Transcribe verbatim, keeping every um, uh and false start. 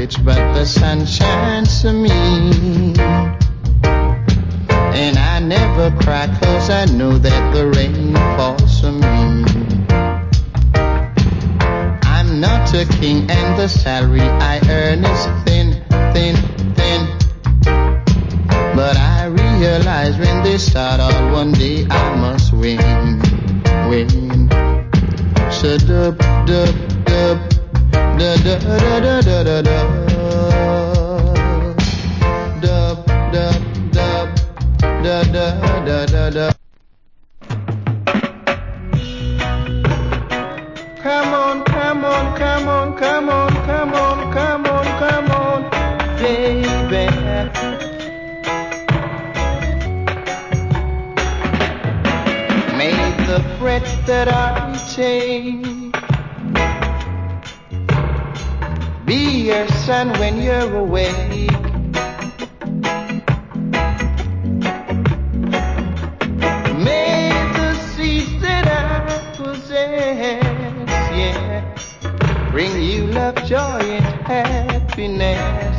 rich, but the sun shines to me. And I never cry, cause I know that the rain falls for me. I'm not a king, and the salary I earn is thin, thin, thin. But I realize when they start out, one day I must win, win. So dub, dub, dub, da da da da da da da. Dub, dub, dub, da da da da da. Come on, come on, come on, come on, come on, come on, come on, baby. May the breath that I take be your sun when you're awake. May the seeds that I possess, yeah, bring you love, joy, and happiness.